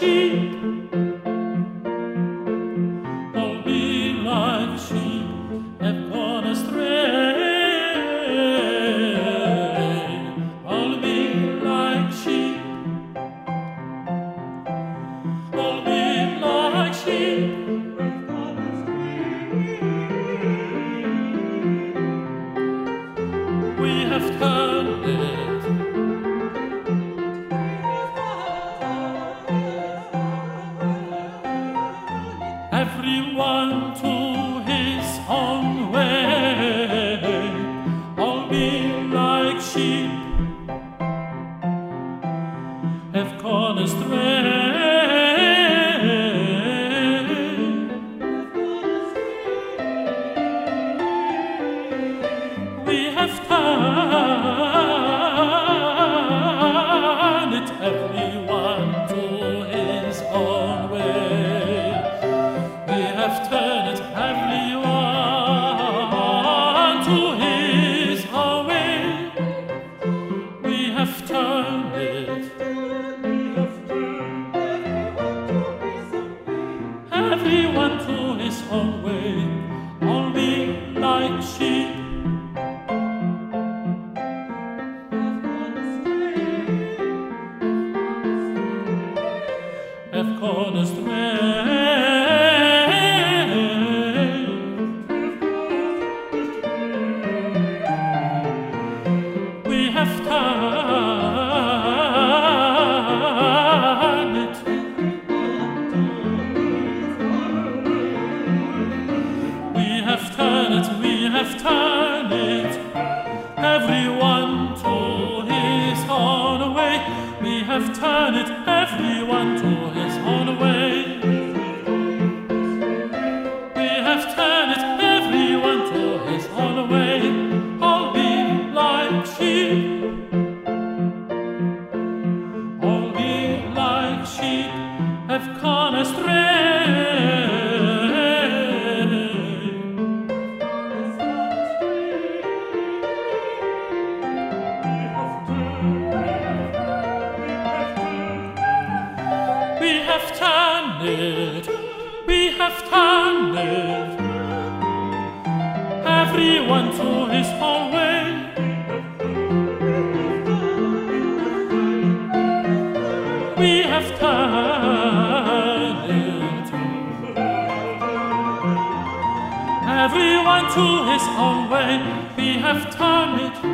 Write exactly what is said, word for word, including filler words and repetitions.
sheep. All we like sheep have gone astray. All we like sheep. All we like sheep. We have turned it. Everyone to his own way. All we like sheep have gone astray. We have turned it, everyone to his own way. We have turned it, everyone to his own way. We have turned it, everyone to his own way. All we like sheep have gone astray. We have turned it. We have turned it, we have turned it. Everyone to his own way. We have turned it, everyone to his own way. We have turned it, everyone to his own way. All we like sheep. All we like sheep have gone astray. We have turned it, we have turned it, everyone to his own way. We have turned it, everyone to his own way. We have turned it.